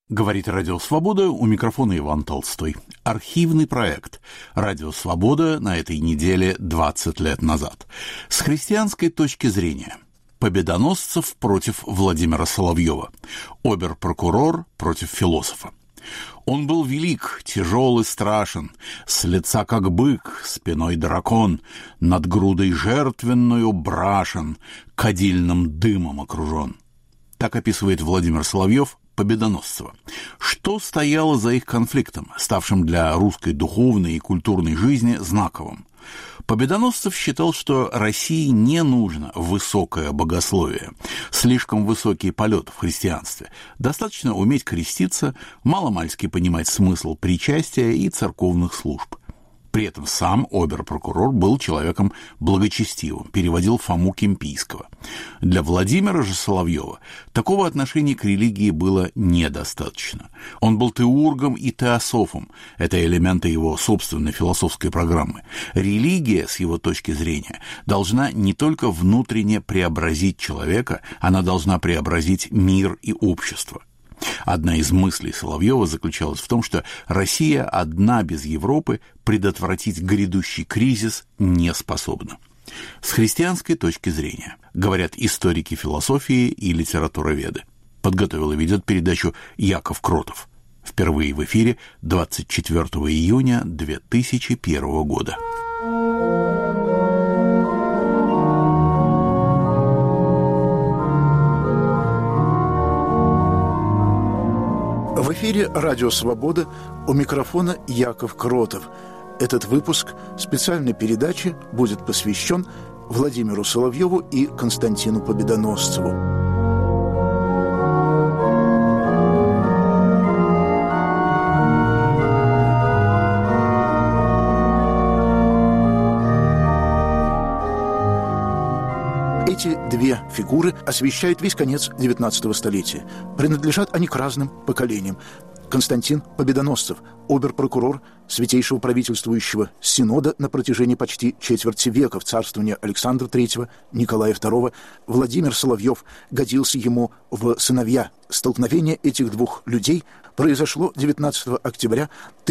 Говорит Радио Свобода, у микрофона Иван Толстой. Архивный проект Радио Свобода на этой неделе 20 лет назад. С христианской точки зрения. Победоносцев против Владимира Соловьева. Обер-прокурор против философа. Он был велик, тяжел и страшен, с лица как бык, спиной дракон, над грудой жертвенную брашен, кадильным дымом окружен. Так описывает Владимир Соловьев Победоносцева. Что стояло за их конфликтом, ставшим для русской духовной и культурной жизни знаковым? Победоносцев считал, что России не нужно высокое богословие, слишком высокий полет в христианстве. Достаточно уметь креститься, маломальски понимать смысл причастия и церковных служб. При этом сам обер-прокурор был человеком благочестивым, переводил Фому Кемпийского. Для Владимира же Соловьева такого отношения к религии было недостаточно. Он был теургом и теософом, это элементы его собственной философской программы. Религия, с его точки зрения, должна не только внутренне преобразить человека, она должна преобразить мир и общество. Одна из мыслей Соловьева заключалась в том, что Россия одна без Европы предотвратить грядущий кризис не способна. С христианской точки зрения, говорят историки философии и литературоведы. Подготовил и ведет передачу Яков Кротов. Впервые в эфире 24 июня 2001 года. В эфире «Радио Свобода», у микрофона Яков Кротов. Этот выпуск специальной передачи будет посвящен Владимиру Соловьеву и Константину Победоносцеву. Эти две фигуры освещают весь конец XIX столетия. Принадлежат они к разным поколениям. Константин Победоносцев, обер-прокурор Святейшего правительствующего Синода на протяжении почти четверти века в царствовании Александра III, Николая II. Владимир Соловьев годился ему в сыновья. Столкновение этих двух людей произошло 19 октября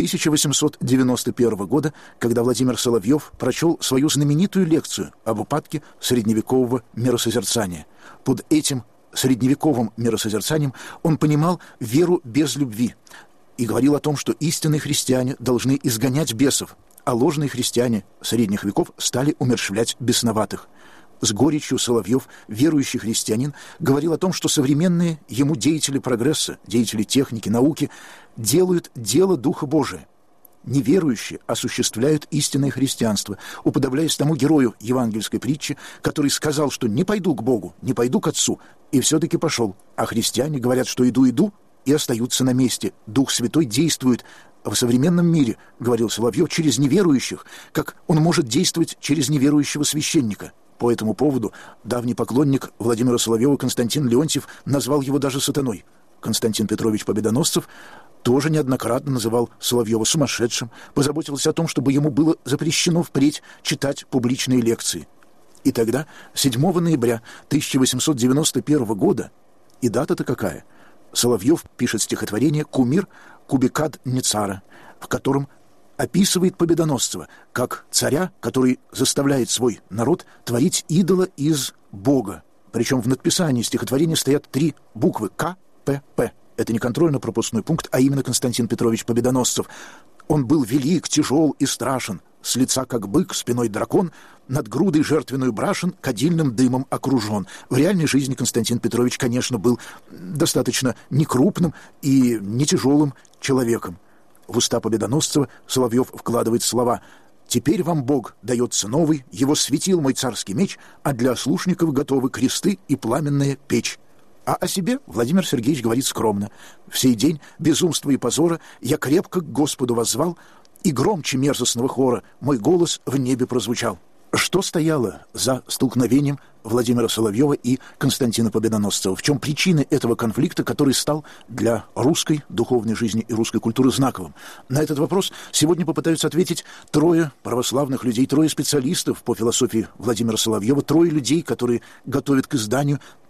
1891 года, когда Владимир Соловьев прочел свою знаменитую лекцию об упадке средневекового миросозерцания. Под этим средневековым миросозерцанием он понимал веру без любви и говорил о том, что истинные христиане должны изгонять бесов, а ложные христиане средних веков стали умерщвлять бесноватых. С горечью Соловьев, верующий христианин, говорил о том, что современные ему деятели прогресса, деятели техники, науки делают дело Духа Божия. Неверующие осуществляют истинное христианство, уподобляясь тому герою евангельской притчи, который сказал, что «не пойду к Богу, не пойду к Отцу», и все-таки пошел. А христиане говорят, что «иду, и остаются на месте. Дух Святой действует в современном мире, говорил Соловьев, через неверующих, как он может действовать через неверующего священника. По этому поводу давний поклонник Владимира Соловьева Константин Леонтьев назвал его даже сатаной. Константин Петрович Победоносцев тоже неоднократно называл Соловьева сумасшедшим, позаботился о том, чтобы ему было запрещено впредь читать публичные лекции. И тогда, 7 ноября 1891 года, и дата-то какая, Соловьев пишет стихотворение «Кумир Кубикад-Ницара», в котором описывает Победоносцева как царя, который заставляет свой народ творить идола из Бога. Причем в надписании стихотворения стоят 3 буквы «К», «П», «П». Это не контрольно-пропускной пункт, а именно Константин Петрович Победоносцев. Он был велик, тяжел и страшен, с лица как бык, спиной дракон, над грудой жертвенную брашен, кадильным дымом окружен. В реальной жизни Константин Петрович, конечно, был достаточно некрупным и не тяжелым человеком. В уста Победоносцева Соловьев вкладывает слова: «Теперь вам Бог дается новый, его светил мой царский меч, а для ослушников готовы кресты и пламенная печь». А о себе Владимир Сергеевич говорит скромно: «В сей день безумства и позора я крепко к Господу воззвал, и громче мерзостного хора мой голос в небе прозвучал». Что стояло за столкновением Владимира Соловьева и Константина Победоносцева? В чем причины этого конфликта, который стал для русской духовной жизни и русской культуры знаковым? На этот вопрос сегодня попытаются ответить 3 православных людей, 3 специалистов по философии Владимира Соловьева, 3 людей, которые готовят к изданию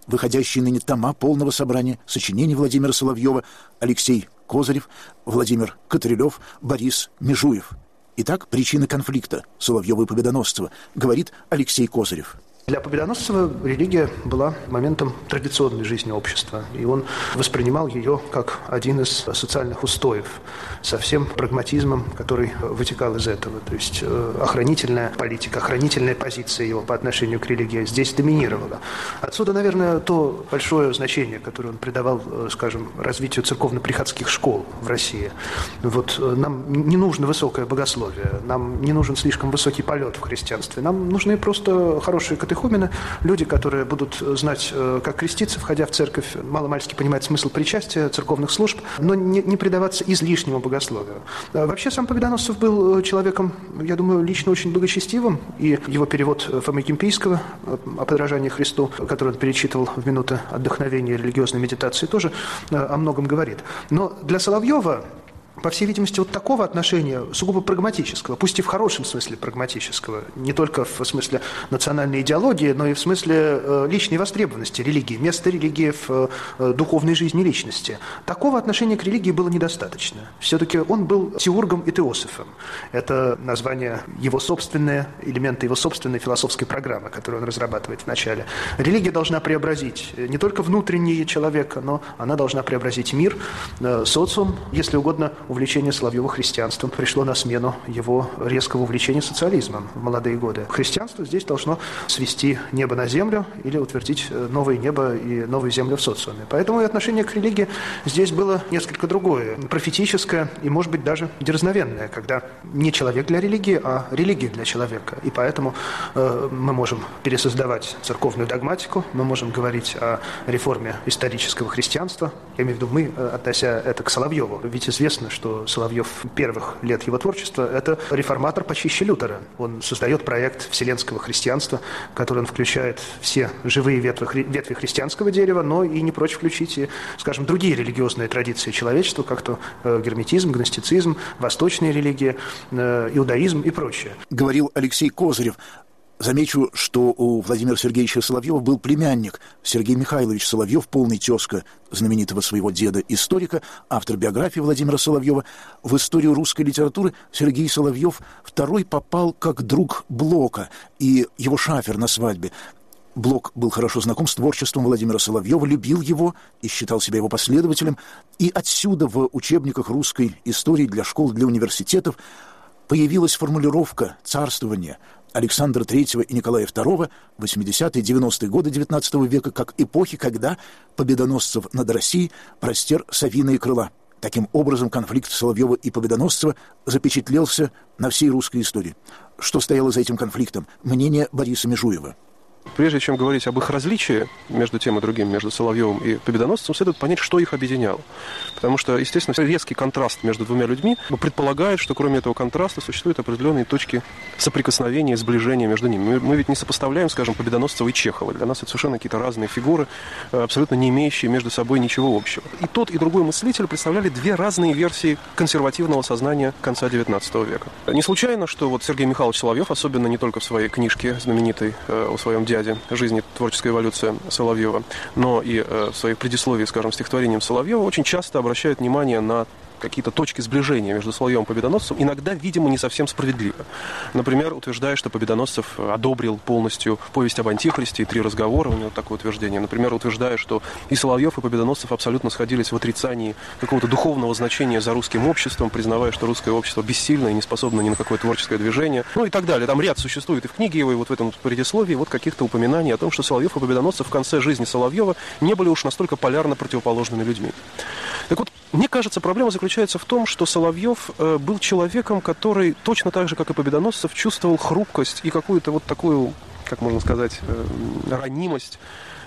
выходящие ныне тома полного собрания сочинений Владимира Соловьева, Алексей Козырев, Владимир Катырилев, Борис Межуев. Итак, причины конфликта Соловьева и Победоносцева, говорит Алексей Козырев. Для Победоносцева религия была моментом традиционной жизни общества, и он воспринимал ее как один из социальных устоев, со всем прагматизмом, который вытекал из этого. То есть охранительная политика, охранительная позиция его по отношению к религии здесь доминировала. Отсюда, наверное, то большое значение, которое он придавал, скажем, развитию церковно-приходских школ в России. Вот нам не нужно высокое богословие, нам не нужен слишком высокий полет в христианстве, нам нужны просто хорошие катехизмы, люди, которые будут знать, как креститься, входя в церковь, маломальски понимать смысл причастия, церковных служб, но не предаваться излишнему богословию. Вообще сам Победоносцев был человеком, я думаю, лично очень благочестивым, и его перевод Фомы Кимпийского о подражании Христу, который он перечитывал в минуты отдохновения и религиозной медитации, тоже о многом говорит. Но для Соловьева, по всей видимости, вот такого отношения, сугубо прагматического, пусть и в хорошем смысле прагматического, не только в смысле национальной идеологии, но и в смысле личной востребованности религии, места религии в духовной жизни личности. Такого отношения к религии было недостаточно. Все-таки он был теургом и теософом. Это название его собственное, элементы его собственной философской программы, которую он разрабатывает в начале. Религия должна преобразить не только внутреннее человека, но она должна преобразить мир, социум, если угодно. Увлечение Соловьева христианством пришло на смену его резкого увлечения социализмом в молодые годы. Христианство здесь должно свести небо на землю или утвердить новое небо и новую землю в социуме. Поэтому и отношение к религии здесь было несколько другое, профетическое и, может быть, даже дерзновенное, когда не человек для религии, а религия для человека. И поэтому мы можем пересоздавать церковную догматику, мы можем говорить о реформе исторического христианства. Я имею в виду мы, относя это к Соловьеву. Ведь известно, что Соловьев первых лет его творчества – это реформатор почище Лютера. Он создает проект вселенского христианства, в который он включает все живые ветви христианского дерева, но и не прочь включить и, скажем, другие религиозные традиции человечества, как то герметизм, гностицизм, восточные религии, иудаизм и прочее. Говорил Алексей Козырев. Замечу, что у Владимира Сергеевича Соловьева был племянник Сергей Михайлович Соловьев, полный тезка знаменитого своего деда-историка, автор биографии Владимира Соловьева. В историю русской литературы Сергей Соловьев второй попал как друг Блока и его шафер на свадьбе. Блок был хорошо знаком с творчеством Владимира Соловьева, любил его и считал себя его последователем. И отсюда в учебниках русской истории для школ, для университетов появилась формулировка царствования Александра III и Николая II в 80-е и 90-е годы XIX века как эпохи, когда Победоносцев над Россией простер совиные крыла. Таким образом, конфликт Соловьева и Победоносцева запечатлелся на всей русской истории. Что стояло за этим конфликтом? Мнение Бориса Межуева. Прежде чем говорить об их различии между тем и другим, между Соловьевым и Победоносцевым, следует понять, что их объединяло. Потому что, естественно, резкий контраст между двумя людьми предполагает, что кроме этого контраста существуют определенные точки соприкосновения, сближения между ними. Мы ведь не сопоставляем, скажем, Победоносцева и Чехова. Для нас это совершенно какие-то разные фигуры, абсолютно не имеющие между собой ничего общего. И тот, и другой мыслитель представляли две разные версии консервативного сознания конца XIX века. Не случайно, что вот Сергей Михайлович Соловьев, особенно не только в своей книжке знаменитой о своем дяде «Жизнь и творческая эволюция Соловьева», но и в своих предисловиях, скажем, стихотворением Соловьева, очень часто обращают внимание на какие-то точки сближения между Соловьевым и Победоносцевым, иногда, видимо, не совсем справедливо. Например, утверждая, что Победоносцев одобрил полностью повесть об Антихристе и 3 разговора, у него такое утверждение. Например, утверждая, что и Соловьев, и Победоносцев абсолютно сходились в отрицании какого-то духовного значения за русским обществом, признавая, что русское общество бессильно и не способно ни на какое творческое движение. Ну и так далее. Там ряд существует и в книге его, и вот в этом предисловии вот каких-то упоминаний о том, что Соловьев и Победоносцев в конце жизни Соловьева не были уж настолько полярно противоположными людьми. Так вот, мне кажется, проблема заключается в том, что Соловьев был человеком, который точно так же, как и Победоносцев, чувствовал хрупкость и какую-то вот такую, как можно сказать, ранимость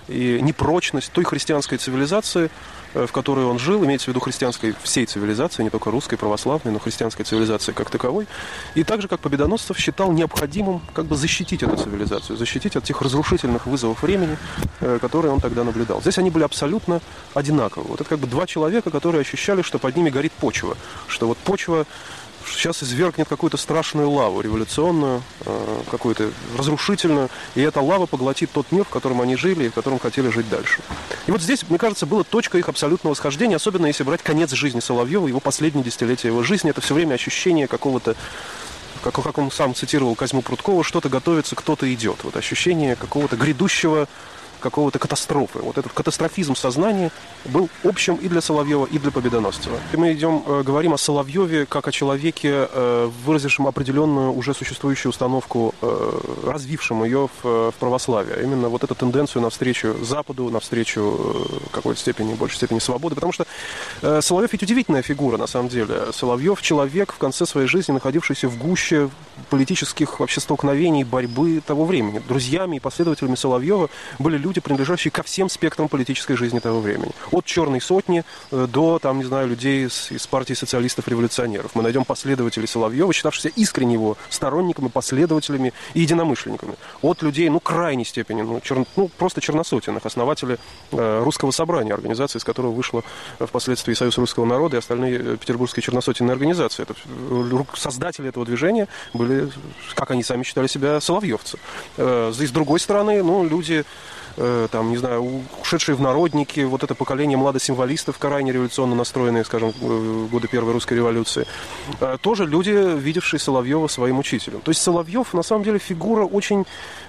и непрочность той христианской цивилизации, в которой он жил, имеется в виду христианской всей цивилизации, не только русской, православной, но христианской цивилизации как таковой. И так же, как Победоносцев считал необходимым как бы защитить эту цивилизацию, защитить от тех разрушительных вызовов времени, которые он тогда наблюдал. Здесь они были абсолютно одинаковы. Вот это как бы два человека, которые ощущали, что под ними горит почва, что вот почва сейчас извергнет какую-то страшную лаву, революционную, какую-то разрушительную, и эта лава поглотит тот мир, в котором они жили и в котором хотели жить дальше. И вот здесь, мне кажется, была точка их абсолютного восхождения, особенно если брать конец жизни Соловьева, его последние десятилетия его жизни. Это все время ощущение какого-то, как он сам цитировал Козьму Прудкова, что-то готовится, кто-то идет. Вот ощущение какого-то грядущего, какого-то катастрофы. Вот этот катастрофизм сознания был общим и для Соловьева, и для Победоносцева. И мы говорим о Соловьеве как о человеке, выразившем определенную уже существующую установку, развившем ее в православии. А именно вот эту тенденцию навстречу Западу, навстречу какой-то степени, большей степени свободы. Потому что Соловьев ведь удивительная фигура, на самом деле. Соловьев — человек, в конце своей жизни находившийся в гуще политических вообще столкновений, борьбы того времени. Друзьями и последователями Соловьева были люди, принадлежащие ко всем спектрам политической жизни того времени. От «Черной сотни» до, там, не знаю, людей из партии социалистов-революционеров. Мы найдем последователей Соловьева, считавшихся искренне его сторонниками, последователями и единомышленниками. От людей, крайней степени, просто черносотенных, основателей Русского собрания, организации, из которого вышла впоследствии Союз русского народа и остальные петербургские черносотенные организации. Создатели этого движения были, как они сами считали себя, соловьевцы. С другой стороны, люди, там, не знаю, ушедшие в народники, вот это поколение младосимволистов, крайне революционно настроенные, скажем, в годы Первой русской революции, тоже люди, видевшие Соловьева своим учителем. То есть Соловьев, на самом деле, фигура очень,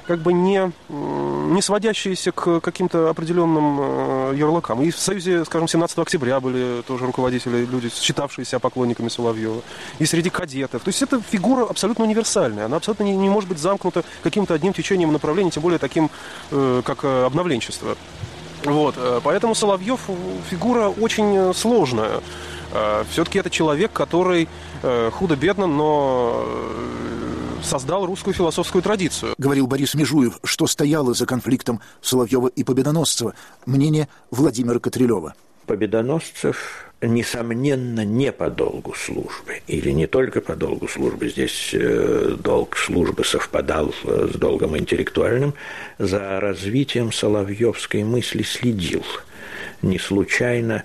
не сводящаяся к каким-то определенным ярлыкам. И в Союзе, скажем, 17 октября были тоже руководители, люди, считавшие себя поклонниками Соловьева. И среди кадетов. То есть это фигура абсолютно универсальная. Она абсолютно не может быть замкнута каким-то одним течением направления, тем более таким, как обновленчество. Вот. Поэтому Соловьев фигура очень сложная. Все-таки это человек, который худо-бедно, но создал русскую философскую традицию. Говорил Борис Межуев, что стояло за конфликтом Соловьева и Победоносцева. Мнение Владимира Катрилева. Победоносцев, несомненно, не по долгу службы, или не только по долгу службы, здесь долг службы совпадал с долгом интеллектуальным, за развитием соловьевской мысли следил. Не случайно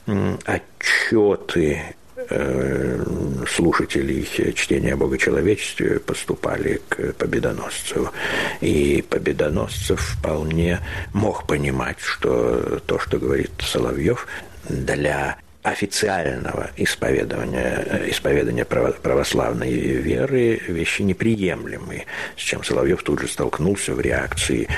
отчеты слушателей чтения о богочеловечестве поступали к Победоносцеву. И Победоносцев вполне мог понимать, что то, что говорит Соловьев, для официального исповедания православной веры вещи неприемлемые, с чем Соловьев тут же столкнулся в реакции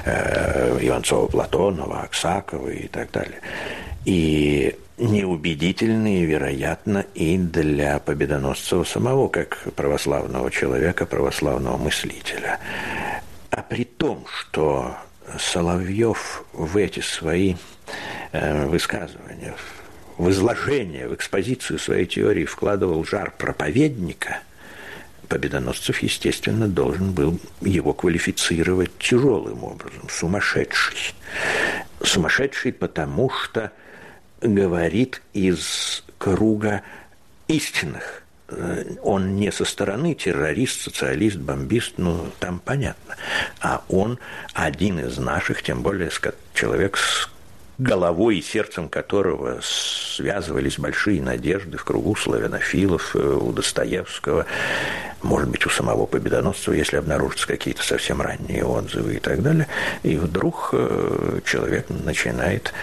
Иванцова-Платонова, Аксакова и так далее. И неубедительные, вероятно, и для Победоносцева самого, как православного человека, православного мыслителя. А при том, что Соловьев в эти свои высказывания, в изложение, в экспозицию своей теории вкладывал жар проповедника, Победоносцев, естественно, должен был его квалифицировать тяжелым образом, сумасшедший. Сумасшедший, потому что говорит из круга истинных. Он не со стороны террорист, социалист, бомбист, там понятно. А он один из наших, тем более человек с головой и сердцем которого связывались большие надежды в кругу славянофилов, у Достоевского, может быть, у самого Победоносцева, если обнаружатся какие-то совсем ранние отзывы и так далее. И вдруг человек начинает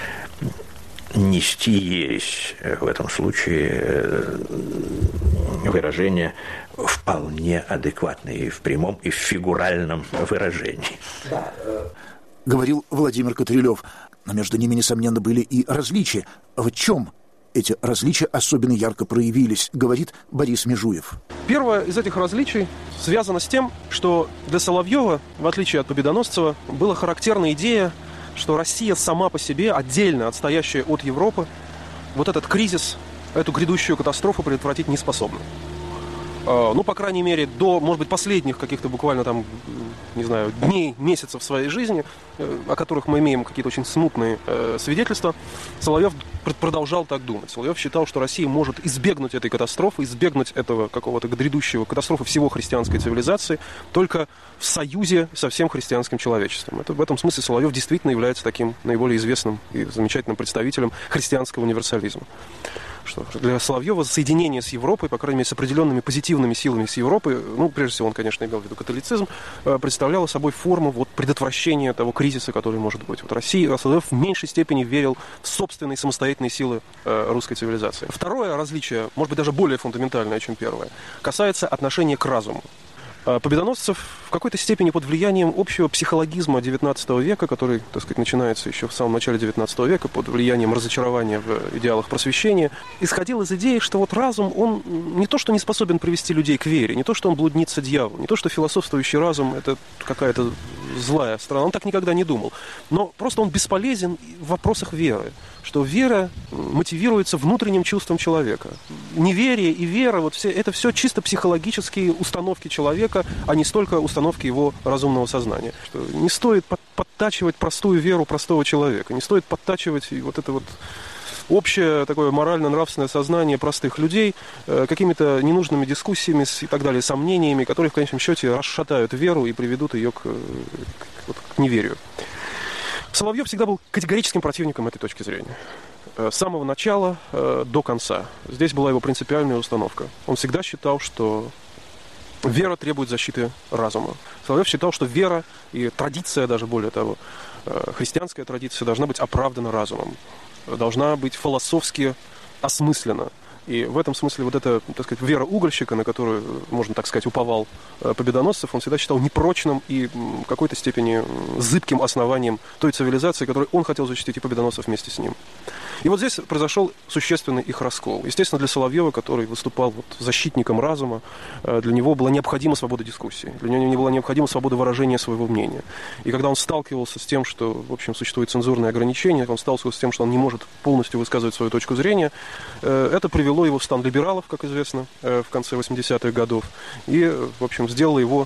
нести ересь, в этом случае выражение вполне адекватное и в прямом, и в фигуральном выражении. Да. Говорил Владимир Катрилев. Но между ними, несомненно, были и различия. В чем эти различия особенно ярко проявились, говорит Борис Межуев. Первое из этих различий связано с тем, что для Соловьева, в отличие от Победоносцева, была характерна идея, что Россия сама по себе, отдельно отстоящая от Европы, вот этот кризис, эту грядущую катастрофу предотвратить не способна. По крайней мере, до, может быть, последних каких-то буквально там, не знаю, дней, месяцев своей жизни, о которых мы имеем какие-то очень смутные свидетельства, Соловьев продолжал так думать. Соловьев считал, что Россия может избегнуть этой катастрофы, избегнуть этого какого-то грядущего катастрофы всего христианской цивилизации только в союзе со всем христианским человечеством. В этом смысле Соловьев действительно является таким наиболее известным и замечательным представителем христианского универсализма. что для Соловьева соединение с Европой, по крайней мере, с определенными позитивными силами с Европой, ну, прежде всего, он, конечно, имел в виду католицизм, представляло собой форму вот предотвращения того кризиса, который может быть. Вот Россия, Соловьев в меньшей степени верил в собственные самостоятельные силы русской цивилизации. Второе различие, может быть, даже более фундаментальное, чем первое, касается отношения к разуму. Победоносцев в какой-то степени под влиянием общего психологизма XIX века, который, так сказать, начинается еще в самом начале XIX века, под влиянием разочарования в идеалах просвещения, исходил из идеи, что вот разум, он не то, что не способен привести людей к вере, не то, что он блудница дьявол, не то, что философствующий разум – это какая-то злая страна, он так никогда не думал, но просто он бесполезен в вопросах веры, что вера мотивируется внутренним чувством человека. Неверие и вера, вот это все чисто психологические установки человека, а не столько установки его разумного сознания. Что не стоит подтачивать простую веру простого человека, не стоит подтачивать вот это вот общее такое морально-нравственное сознание простых людей какими-то ненужными дискуссиями и так далее, сомнениями, которые в конечном счете расшатают веру и приведут ее к неверию. Соловьев всегда был категорическим противником этой точки зрения. С самого начала до конца. Здесь была его принципиальная установка. Он всегда считал, что вера требует защиты разума. Соловьев считал, что вера и традиция, даже более того, христианская традиция должна быть оправдана разумом, должна быть философски осмыслена. И в этом смысле вот эта, так сказать, вера угольщика, на которую, можно так сказать, уповал Победоносцев, он всегда считал непрочным и в какой-то степени зыбким основанием той цивилизации, которую он хотел защитить, и Победоносцев вместе с ним. И вот здесь произошел существенный их раскол. Естественно, для Соловьева, который выступал вот защитником разума, для него была необходима свобода дискуссии, для него не была необходима свобода выражения своего мнения. И когда он сталкивался с тем, что, в общем, существует цензурные ограничения, он сталкивался с тем, что он не может полностью высказывать свою точку зрения, это привело его в стан либералов, как известно, в конце 80-х годов, и, в общем, сделало его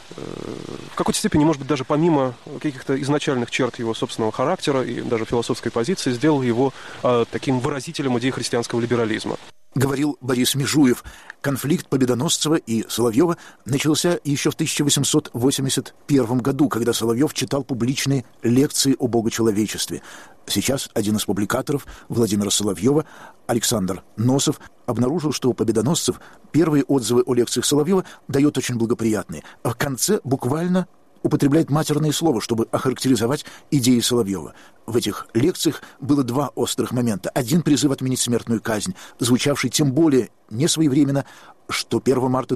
в какой-то степени, может быть, даже помимо каких-то изначальных черт его собственного характера и даже философской позиции, сделало его таким выразителем идей христианского либерализма. Говорил Борис Межуев. Конфликт Победоносцева и Соловьева начался еще в 1881 году, когда Соловьев читал публичные лекции о богочеловечестве. Сейчас один из публикаторов Владимира Соловьева, Александр Носов, обнаружил, что Победоносцев первые отзывы о лекциях Соловьева дает очень благоприятные. В конце буквально употребляет матерное слово, чтобы охарактеризовать идеи Соловьева. В этих лекциях было два острых момента. Один — призыв отменить смертную казнь, звучавший тем более несвоевременно, что 1 марта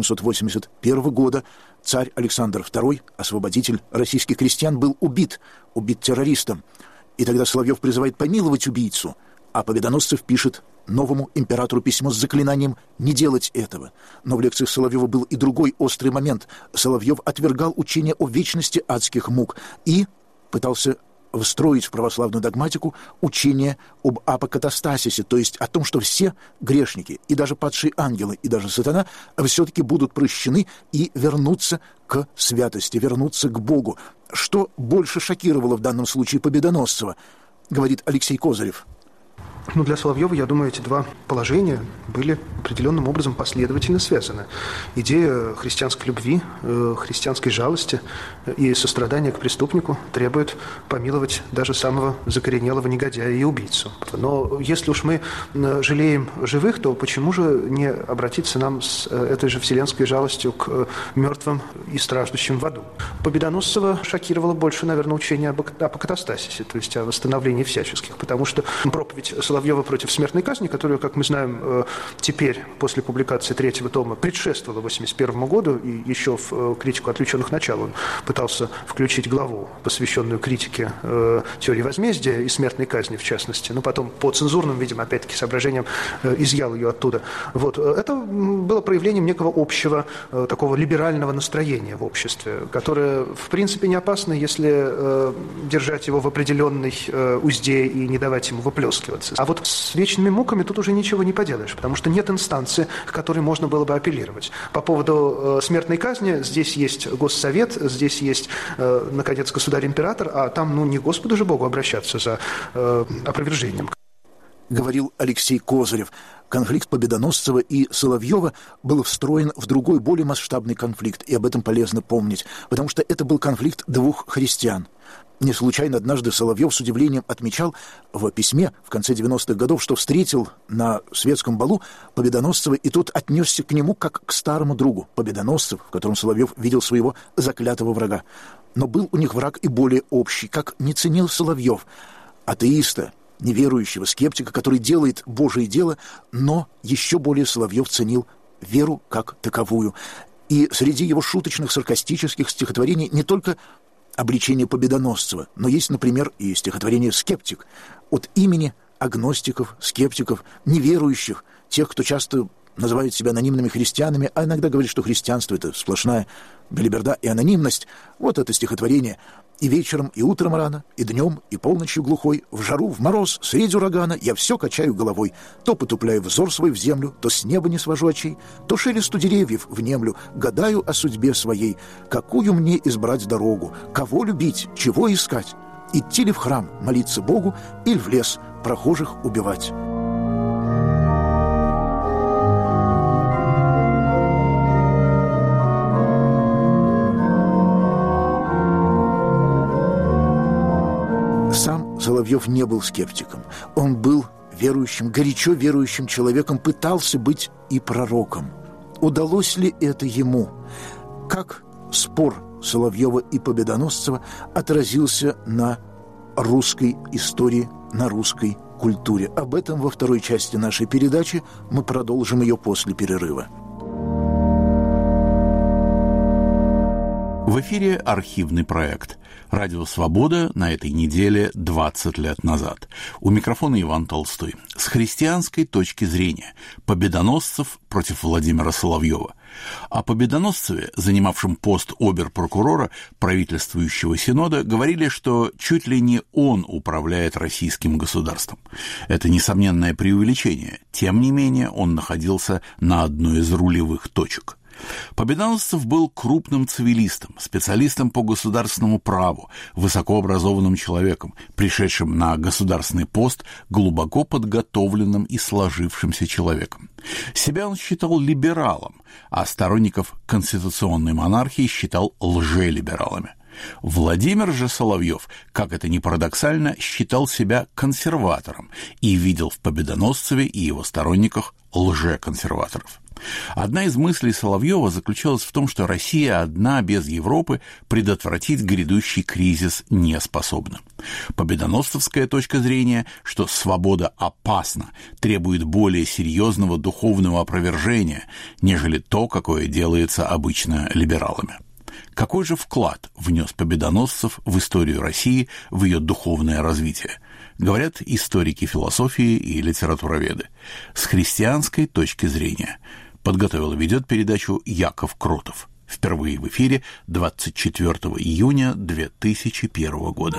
1881 года царь Александр II, освободитель российских крестьян, был убит террористом. И тогда Соловьев призывает помиловать убийцу, а Победоносцев пишет новому императору письмо с заклинанием не делать этого. Но в лекциях Соловьева был и другой острый момент. Соловьев отвергал учение о вечности адских мук и пытался встроить в православную догматику учение об апокатастасисе, то есть о том, что все грешники, и даже падшие ангелы, и даже сатана, все-таки будут прощены и вернутся к святости, вернутся к Богу. Что больше шокировало в данном случае Победоносцева, говорит Алексей Козырев. Для Соловьева, я думаю, эти два положения были определенным образом последовательно связаны. Идея христианской любви, христианской жалости и сострадания к преступнику требует помиловать даже самого закоренелого негодяя и убийцу. Но если уж мы жалеем живых, то почему же не обратиться нам с этой же вселенской жалостью к мертвым и страждущим в аду? Победоносцева шокировало больше, наверное, учение об апокатастасисе, то есть о восстановлении всяческих, потому что проповедь Соловьева против смертной казни, которую, как мы знаем, теперь, после публикации третьего тома, предшествовала 1981 году, и еще в критику отвлеченных начал он пытался включить главу, посвященную критике теории возмездия и смертной казни, в частности, но потом по цензурным, видимо, опять-таки, соображениям изъял ее оттуда. Вот. Это было проявлением некого общего такого либерального настроения в обществе, которое, в принципе, не опасно, если держать его в определенной узде и не давать ему выплескиваться. А вот с вечными муками тут уже ничего не поделаешь, потому что нет инстанции, к которой можно было бы апеллировать. По поводу смертной казни здесь есть Госсовет, здесь есть, наконец, государь-император, а там, не к Господу же Богу обращаться за опровержением. говорил Алексей Козырев. Конфликт Победоносцева и Соловьева был встроен в другой, более масштабный конфликт, и об этом полезно помнить, потому что это был конфликт двух христиан. Не случайно однажды Соловьев с удивлением отмечал в письме в конце 90-х годов, что встретил на светском балу Победоносцева, и тот отнесся к нему как к старому другу. Победоносцев, в котором Соловьев видел своего заклятого врага. Но был у них враг и более общий, как не ценил Соловьев, атеиста, неверующего, скептика, который делает Божие дело, но еще более Соловьев ценил веру как таковую. И среди его шуточных, саркастических стихотворений не только обличение Победоносцева, но есть, например, и стихотворение «Скептик» от имени агностиков, скептиков, неверующих, тех, кто часто называют себя анонимными христианами, а иногда говорит, что христианство — это сплошная белиберда и анонимность. Вот это стихотворение. «И вечером, и утром рано, и днем, и полночью глухой, в жару, в мороз, средь урагана я все качаю головой, то потупляю взор свой в землю, то с неба не свожу очей, то шелесту деревьев внемлю, гадаю о судьбе своей, какую мне избрать дорогу, кого любить, чего искать, идти ли в храм молиться Богу или в лес прохожих убивать». Сам Соловьев не был скептиком. Он был верующим, горячо верующим человеком, пытался быть и пророком. Удалось ли это ему? Как спор Соловьева и Победоносцева отразился на русской истории, на русской культуре? Об этом во второй части нашей передачи. Мы продолжим ее после перерыва. В эфире архивный проект «Радио Свобода» на этой неделе 20 лет назад. У микрофона Иван Толстой. С христианской точки зрения Победоносцев против Владимира Соловьева. О Победоносцеве, занимавшем пост обер-прокурора правительствующего синода, говорили, что чуть ли не он управляет российским государством. Это несомненное преувеличение. Тем не менее, он находился на одной из рулевых точек. Победоносцев был крупным цивилистом, специалистом по государственному праву, высокообразованным человеком, пришедшим на государственный пост глубоко подготовленным и сложившимся человеком. Себя он считал либералом, а сторонников конституционной монархии считал лжелибералами. Владимир же Соловьев, как это ни парадоксально, считал себя консерватором и видел в Победоносцеве и его сторонниках лжеконсерваторов. Одна из мыслей Соловьева заключалась в том, что Россия одна без Европы предотвратить грядущий кризис не способна. Победоносцевская точка зрения, что свобода опасна, требует более серьезного духовного опровержения, нежели то, какое делается обычно либералами. Какой же вклад внес Победоносцев в историю России, в ее духовное развитие? Говорят историки философии и литературоведы. С христианской точки зрения. Подготовил и ведет передачу Яков Кротов. Впервые в эфире 24 июня 2001 года.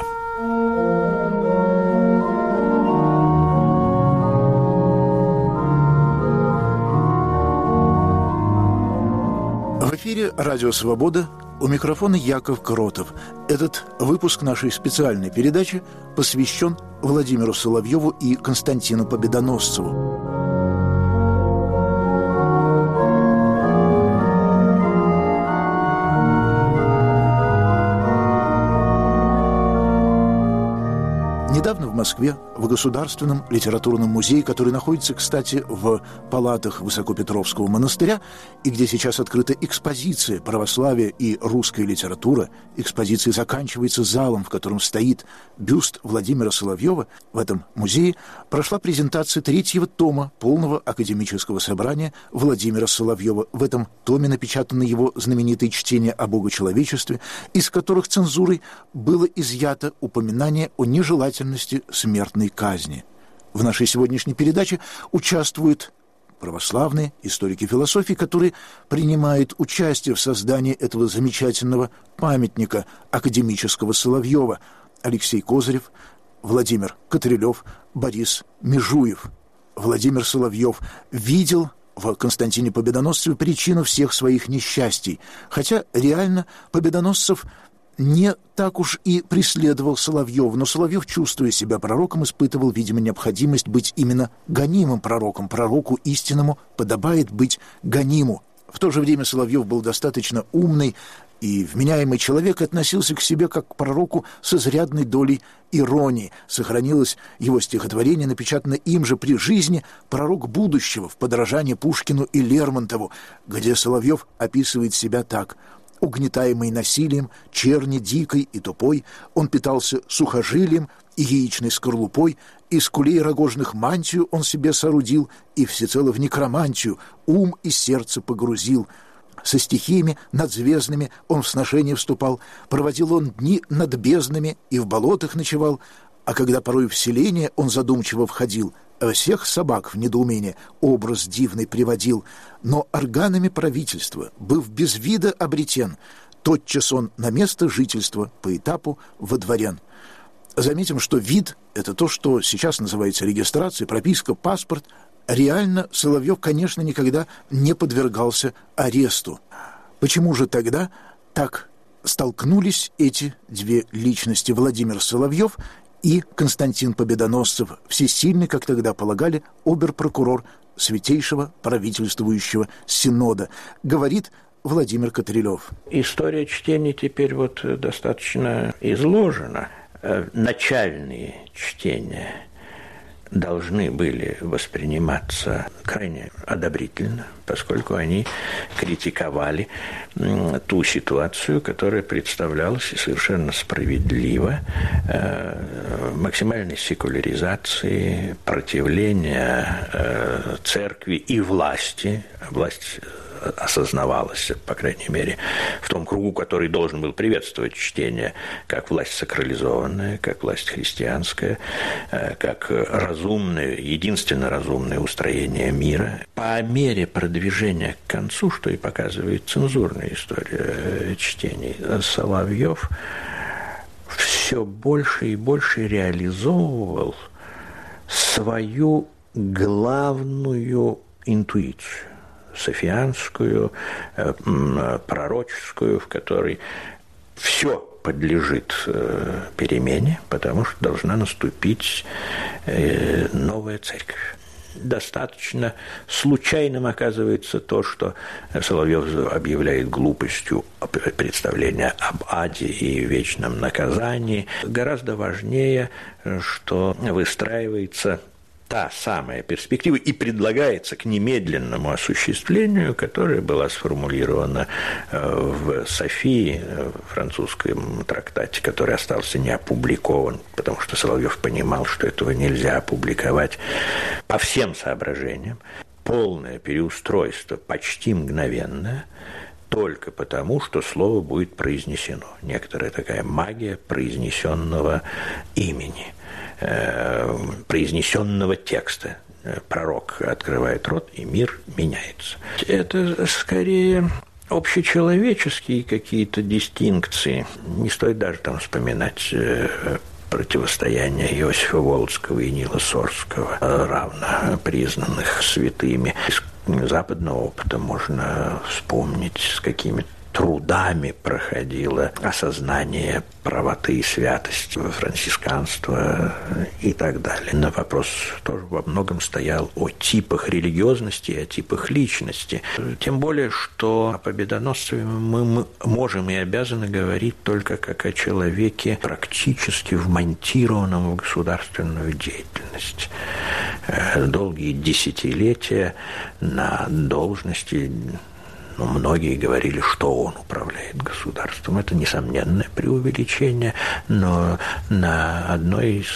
В эфире «Радио Свобода», у микрофона Яков Кротов. Этот выпуск нашей специальной передачи посвящен Владимиру Соловьеву и Константину Победоносцеву. Недавно в Москве, в Государственном литературном музее, который находится, кстати, в палатах Высокопетровского монастыря, и где сейчас открыта экспозиция «Православие и русская литература». Экспозиция заканчивается залом, в котором стоит бюст Владимира Соловьева. В этом музее прошла презентация 3-го тома полного академического собрания Владимира Соловьева. В этом томе напечатаны его знаменитые чтения о богочеловечестве, из которых цензурой было изъято упоминание о нежелательности смертной казни. В нашей сегодняшней передаче участвуют православные историки философии, которые принимают участие в создании этого замечательного памятника академического Соловьева: Алексей Козырев, Владимир Катрилев, Борис Межуев. Владимир Соловьев видел в Константине Победоносцеве причину всех своих несчастий, хотя реально Победоносцев не так уж и преследовал Соловьев, но Соловьев, чувствуя себя пророком, испытывал, видимо, необходимость быть именно гонимым пророком. Пророку истинному подобает быть гониму. В то же время Соловьев был достаточно умный и вменяемый человек, относился к себе как к пророку с изрядной долей иронии. Сохранилось его стихотворение, напечатано им же при жизни, «Пророк будущего» в подражании Пушкину и Лермонтову, где Соловьев описывает себя так: угнетаемый насилием, черни дикой и тупой, он питался сухожилием и яичной скорлупой, из кулей рогожных мантию он себе соорудил и всецело в некромантию ум и сердце погрузил. Со стихиями надзвездными он в сношение вступал, проводил он дни над безднами и в болотах ночевал, а когда порой в селение он задумчиво входил, всех собак в недоумение образ дивный приводил, но органами правительства, быв без вида обретен, тотчас он на место жительства по этапу водворен. Заметим, что вид – это то, что сейчас называется регистрацией, прописка, паспорт. Реально Соловьев, конечно, никогда не подвергался аресту. Почему же тогда так столкнулись эти две личности, Владимир Соловьев и Константин Победоносцев, всесильный, как тогда полагали, обер-прокурор Святейшего правительствующего Синода, говорит Владимир Катрилев. История чтения теперь достаточно изложена. Начальные чтения должны были восприниматься крайне одобрительно, поскольку они критиковали ту ситуацию, которая представлялась и совершенно справедливо максимальной секуляризации, противления церкви и власти. Власть осознавалось, по крайней мере, в том кругу, который должен был приветствовать чтение, как власть сакрализованная, как власть христианская, как разумное, единственно разумное устроение мира. По мере продвижения к концу, что и показывает цензурная история чтений, Соловьев все больше и больше реализовывал свою главную интуицию, софианскую, пророческую, в которой все подлежит перемене, потому что должна наступить новая церковь. Достаточно случайным оказывается то, что Соловьев объявляет глупостью представления об аде и вечном наказании. Гораздо важнее, что выстраивается та самая перспектива и предлагается к немедленному осуществлению, которая была сформулирована в Софии, французском трактате, который остался не опубликован, потому что Соловьев понимал, что этого нельзя опубликовать по всем соображениям. Полное переустройство почти мгновенное, только потому, что слово будет произнесено. Некоторая такая магия произнесенного имени, произнесенного текста. Пророк открывает рот, и мир меняется. Это скорее общечеловеческие какие-то дистинкции. Не стоит даже там вспоминать противостояние Иосифа Волоцкого и Нила Сорского, равно признанных святыми. Из западного опыта можно вспомнить, с какими трудами проходило осознание правоты и святости францисканства и так далее. Но вопрос тоже во многом стоял о типах религиозности и о типах личности. Тем более, что о Победоносцеве мы можем и обязаны говорить только как о человеке, практически вмонтированном в государственную деятельность. Долгие десятилетия на должности. Многие говорили, что он управляет государством. Это несомненное преувеличение, но на одной из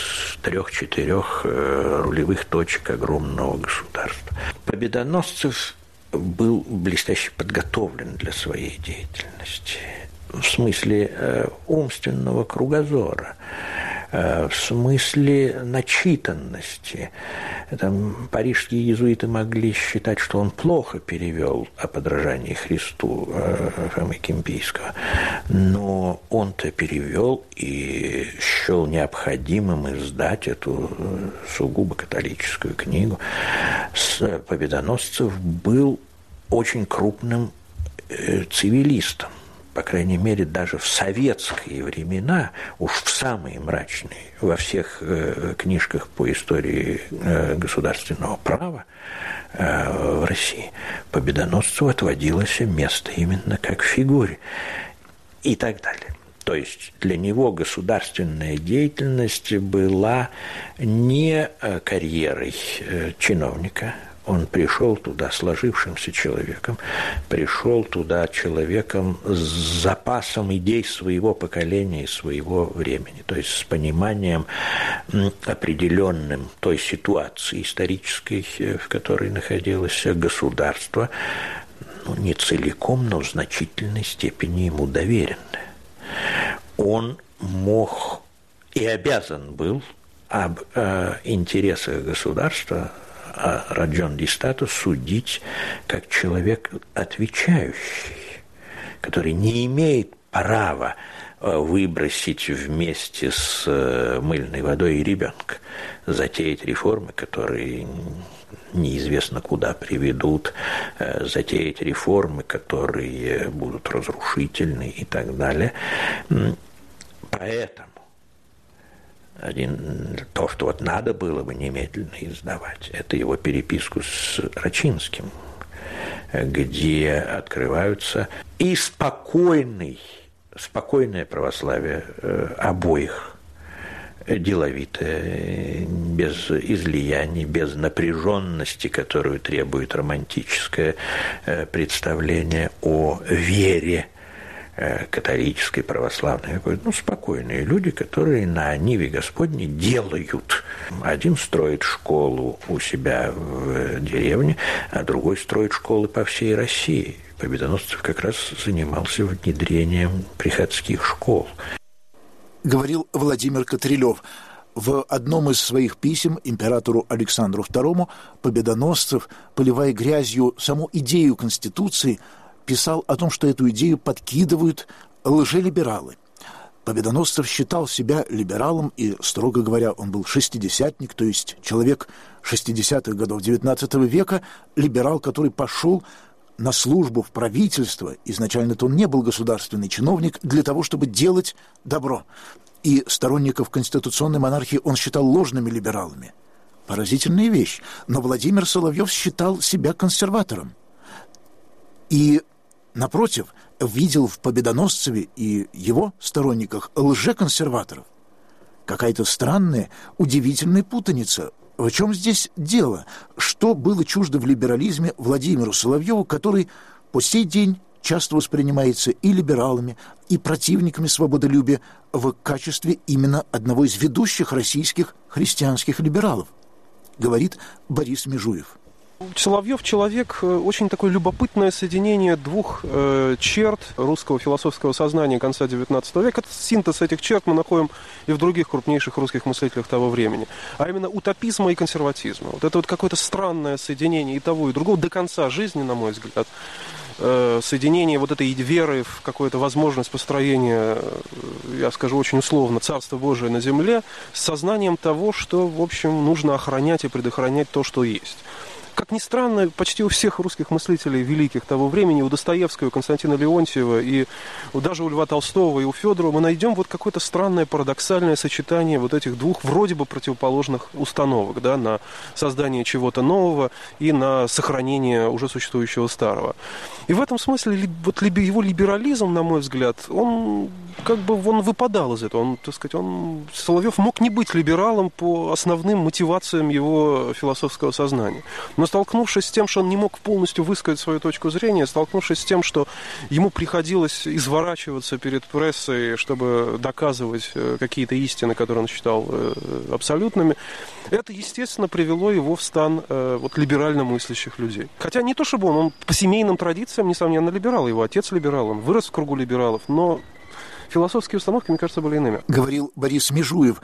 3-4 рулевых точек огромного государства. Победоносцев был блестяще подготовлен для своей деятельности. В смысле умственного кругозора, в смысле начитанности. Там парижские иезуиты могли считать, что он плохо перевел о подражании Христу Фомы Кимпийского, но он-то перевел и счел необходимым издать эту сугубо католическую книгу. Победоносцев был очень крупным цивилистом. по крайней мере, даже в советские времена, уж в самые мрачные, во всех книжках по истории государственного права в России, Победоносцеву отводилось место именно как фигуре и так далее. То есть для него государственная деятельность была не карьерой чиновника. Он пришел туда сложившимся человеком, пришел туда человеком с запасом идей своего поколения и своего времени, то есть с пониманием определенным той ситуации исторической, в которой находилось государство, не целиком, но в значительной степени ему доверенное. Он мог и обязан был об интересах государства, раджон ди статус, судить как человек отвечающий, который не имеет права выбросить вместе с мыльной водой и ребенка, затеять реформы, которые неизвестно куда приведут, затеять реформы, которые будут разрушительны и так далее. Поэтому то, что вот надо было бы немедленно издавать, это его переписку с Рачинским, где открываются и спокойное православие обоих, деловитое, без излияний, без напряженности, которую требует романтическое представление о вере католической, православной, спокойные люди, которые на ниве Господней делают. Один строит школу у себя в деревне, а другой строит школы по всей России. Победоносцев как раз занимался внедрением приходских школ. Говорил Владимир Катрилев. В одном из своих писем императору Александру II Победоносцев, поливая грязью саму идею Конституции, писал о том, что эту идею подкидывают лжелибералы. Победоносцев считал себя либералом, и, строго говоря, он был шестидесятник, то есть человек 60-х годов XIX века, либерал, который пошел на службу в правительство. Изначально-то он не был государственный чиновник, для того, чтобы делать добро. И сторонников конституционной монархии он считал ложными либералами. Поразительная вещь. Но Владимир Соловьев считал себя консерватором. И, напротив, видел в Победоносцеве и его сторонниках лжеконсерваторов. Какая-то странная, удивительная путаница. В чем здесь дело? Что было чуждо в либерализме Владимиру Соловьеву, который по сей день часто воспринимается и либералами, и противниками свободолюбия в качестве именно одного из ведущих российских христианских либералов, говорит Борис Межуев. Соловьев человек, очень такое любопытное соединение двух черт русского философского сознания конца XIX века. Это синтез этих черт мы находим и в других крупнейших русских мыслителях того времени. А именно утопизма и консерватизма. Вот это вот какое-то странное соединение и того, и другого до конца жизни, на мой взгляд. Соединение вот этой веры в какую-то возможность построения, я скажу очень условно, Царства Божия на земле, с сознанием того, что, в общем, нужно охранять и предохранять то, что есть. Как ни странно, почти у всех русских мыслителей великих того времени, у Достоевского, у Константина Леонтьева, и даже у Льва Толстого, и у Федорова, мы найдем вот какое-то странное парадоксальное сочетание вот этих двух вроде бы противоположных установок, да, на создание чего-то нового и на сохранение уже существующего старого. И в этом смысле вот его либерализм, на мой взгляд, он выпадал из этого. Соловьев мог не быть либералом по основным мотивациям его философского сознания. Но столкнувшись с тем, что он не мог полностью высказать свою точку зрения, столкнувшись с тем, что ему приходилось изворачиваться перед прессой, чтобы доказывать какие-то истины, которые он считал абсолютными, это, естественно, привело его в стан либерально мыслящих людей. Хотя не то чтобы он по семейным традициям, несомненно, либерал. Его отец либерал, он вырос в кругу либералов, но философские установки, мне кажется, были иными. Говорил Борис Межуев.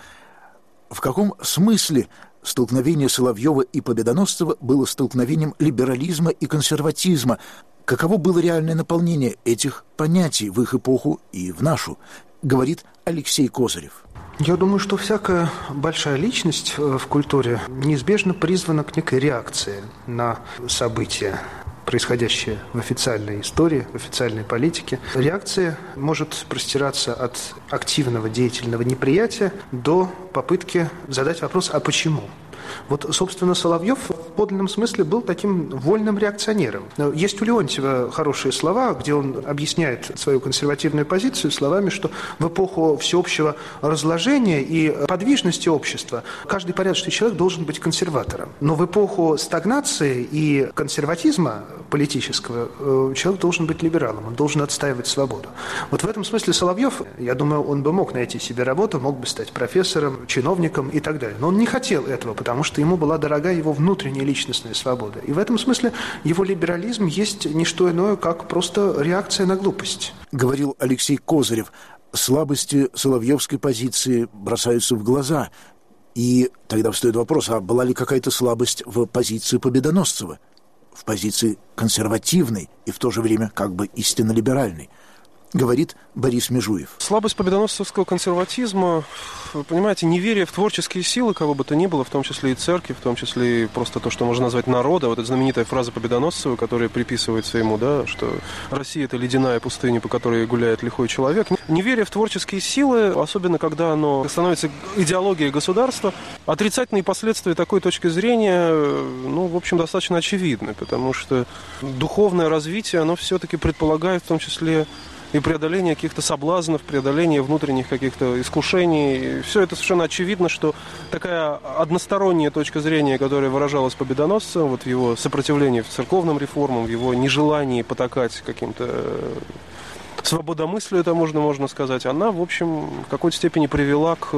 В каком смысле столкновение Соловьева и Победоносцева было столкновением либерализма и консерватизма? Каково было реальное наполнение этих понятий в их эпоху и в нашу? Говорит Алексей Козырев. Я думаю, что всякая большая личность в культуре неизбежно призвана к некой реакции на события. происходящее в официальной истории, в официальной политике. Реакция может простираться от активного деятельного неприятия до попытки задать вопрос «а почему?». Вот, собственно, Соловьев в подлинном смысле был таким вольным реакционером. Есть у Леонтьева хорошие слова, где он объясняет свою консервативную позицию словами, что в эпоху всеобщего разложения и подвижности общества каждый порядочный человек должен быть консерватором. Но в эпоху стагнации и консерватизма политического человек должен быть либералом, он должен отстаивать свободу. Вот в этом смысле Соловьев, я думаю, он бы мог найти себе работу, мог бы стать профессором, чиновником и так далее. Но он не хотел этого, потому что ему была дорога его внутренняя личностная свобода. И в этом смысле его либерализм есть не что иное, как просто реакция на глупость. Говорил Алексей Козырев. Слабости соловьевской позиции бросаются в глаза. И тогда встает вопрос, а была ли какая-то слабость в позиции Победоносцева? В позиции консервативной и в то же время как бы истинно либеральной. Говорит Борис Межуев. Слабость победоносцевского консерватизма, вы понимаете, неверие в творческие силы, кого бы то ни было, в том числе и церкви, в том числе и просто то, что можно назвать народа. Вот эта знаменитая фраза Победоносцева, которая приписывается ему, да, что Россия – это ледяная пустыня, по которой гуляет лихой человек. Неверие в творческие силы, особенно когда оно становится идеологией государства, отрицательные последствия такой точки зрения, ну, в общем, достаточно очевидны, потому что духовное развитие, оно все-таки предполагает в том числе и преодоление каких-то соблазнов, преодоление внутренних каких-то искушений. Все это совершенно очевидно, что такая односторонняя точка зрения, которая выражалась Победоносцем, вот в его сопротивлении в церковным реформам, в его нежелании потакать каким-то свободомыслию, это можно сказать, она, в общем, в какой-то степени привела к,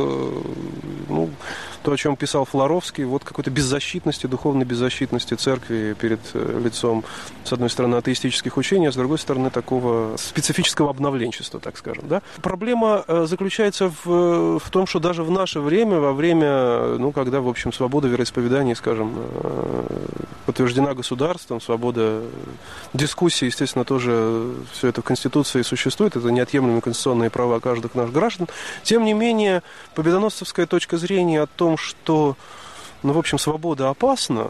ну, то, о чем писал Флоровский, вот какой-то беззащитности, духовной беззащитности церкви перед лицом, с одной стороны, атеистических учений, а с другой стороны, такого специфического обновленчества, так скажем. Да? Проблема заключается в том, что даже в наше время, во время, ну, когда, в общем, свобода вероисповедания, скажем, подтверждена государством, свобода дискуссии, естественно, тоже все это в Конституции существует, это неотъемлемые конституционные права каждых наших граждан. Тем не менее, победоносцевская точка зрения о том, что, ну, в общем, свобода опасна,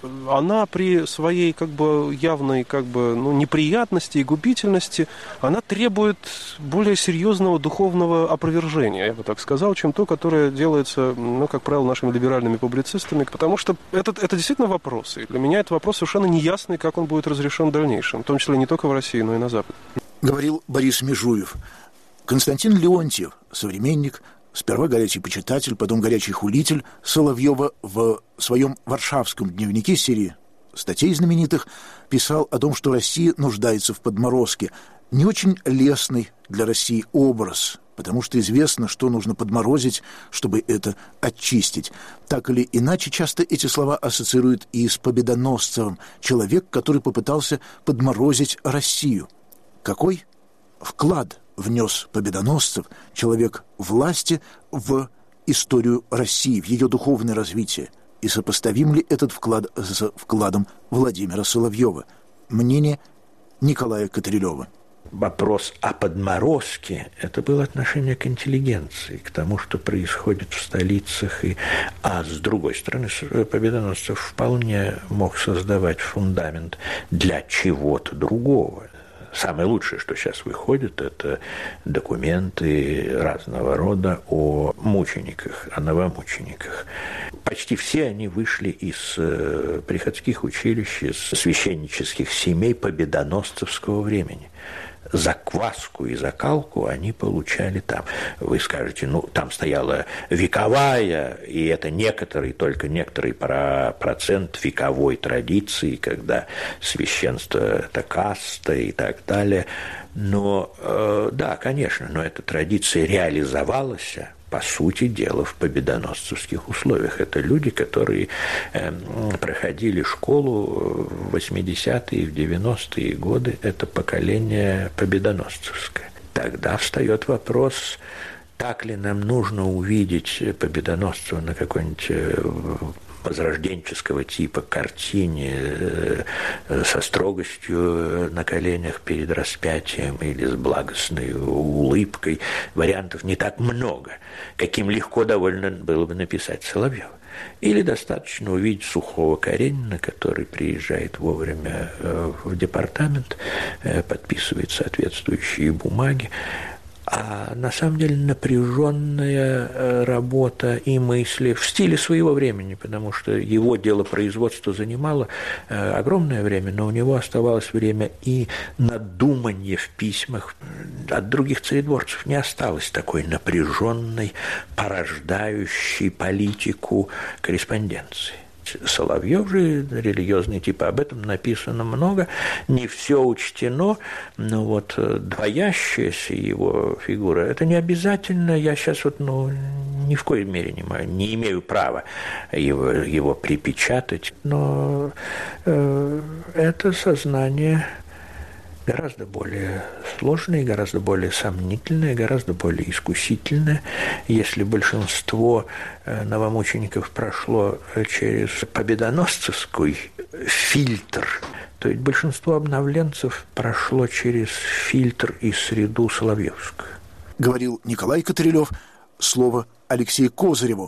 она при своей, как бы, явной, как бы, ну, неприятности и губительности, она требует более серьезного духовного опровержения, я бы так сказал, чем то, которое делается, ну, как правило, нашими либеральными публицистами, потому что это действительно вопрос, и для меня это вопрос совершенно неясный, как он будет разрешен в дальнейшем, в том числе не только в России, но и на Западе. Говорил Борис Межуев. Константин Леонтьев, современник, сперва горячий почитатель, потом горячий хулитель Соловьева, в своем варшавском дневнике серии статей знаменитых писал о том, что Россия нуждается в подморозке. Не очень лестный для России образ, потому что известно, что нужно подморозить, чтобы это очистить. Так или иначе, часто эти слова ассоциируют и с Победоносцевым, человек, который попытался подморозить Россию. Какой вклад внес Победоносцев, человек власти, в историю России, в ее духовное развитие? И сопоставим ли этот вклад с вкладом Владимира Соловьева? Мнение Николая Катырилева. Вопрос о подморозке – это было отношение к интеллигенции, к тому, что происходит в столицах. А с другой стороны, Победоносцев вполне мог создавать фундамент для чего-то другого. Самое лучшее, что сейчас выходит, это документы разного рода о мучениках, о новомучениках. Почти все они вышли из приходских училищ, из священнических семей победоносцевского времени. Закваску и закалку они получали там. Вы скажете, ну, там стояла вековая, и это только некоторый процент вековой традиции, когда священство – это каста и так далее. Но, да, конечно, но эта традиция реализовалась, по сути дела, в победоносцевских условиях. Это люди, которые проходили школу в 80-е и в 90-е годы. Это поколение победоносцевское. Тогда встает вопрос, так ли нам нужно увидеть Победоносцева на какой-нибудь возрожденческого типа картине со строгостью на коленях перед распятием или с благостной улыбкой. Вариантов не так много, каким легко довольно было бы написать Соловьев. Или достаточно увидеть сухого Каренина, который приезжает вовремя в департамент, подписывает соответствующие бумаги. А на самом деле напряженная работа и мысли в стиле своего времени, потому что его дело производства занимало огромное время, но у него оставалось время и на думание в письмах. От других царедворцев не осталось такой напряженной, порождающей политику корреспонденции. Соловьев же религиозный тип, об этом написано много, не все учтено, но вот двоящаяся его фигура, это не обязательно, я сейчас ни в коей мере не имею права его припечатать, но это сознание гораздо более сложное, гораздо более сомнительное, гораздо более искусительное. Если большинство новомучеников прошло через победоносцевский фильтр, то ведь большинство обновленцев прошло через фильтр и среду соловьевскую. Говорил Николай Катырилев, слово Алексею Козыреву.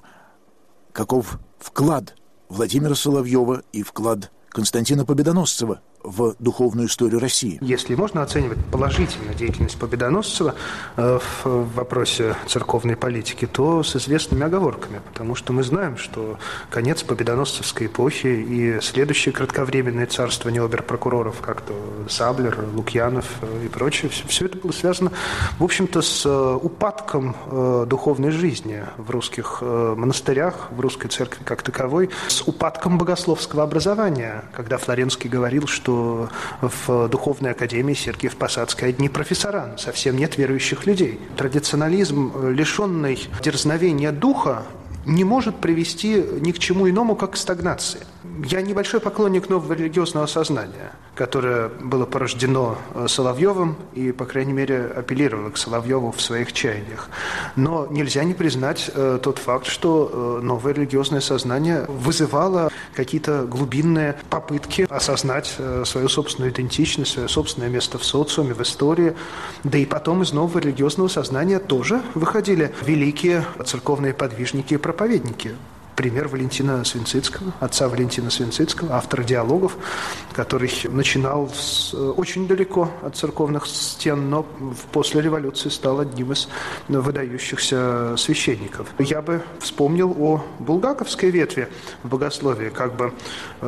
Каков вклад Владимира Соловьева и вклад Константина Победоносцева в духовную историю России? Если можно оценивать положительно деятельность Победоносцева в вопросе церковной политики, то с известными оговорками, потому что мы знаем, что конец победоносцевской эпохи и следующее кратковременное царствование обер-прокуроров, как то Саблер, Лукьянов и прочее, все это было связано, в общем-то, с упадком духовной жизни в русских монастырях, в русской церкви как таковой, с упадком богословского образования, когда Флоренский говорил, что в Духовной академии Сергиев-Посадской одни профессора, совсем нет верующих людей. Традиционализм, лишенный дерзновения духа, не может привести ни к чему иному, как к стагнации. Я небольшой поклонник нового религиозного сознания, которое было порождено Соловьевым и, по крайней мере, апеллировало к Соловьеву в своих чаяниях. Но нельзя не признать тот факт, что новое религиозное сознание вызывало какие-то глубинные попытки осознать свою собственную идентичность, свое собственное место в социуме, в истории. Да и потом из нового религиозного сознания тоже выходили великие церковные подвижники и проповедники. Пример Валентина Свинцицкого, отца Валентина Свинцицкого, автора «Диалогов», который начинал очень далеко от церковных стен, но после революции стал одним из выдающихся священников. Я бы вспомнил о булгаковской ветви в богословии, как бы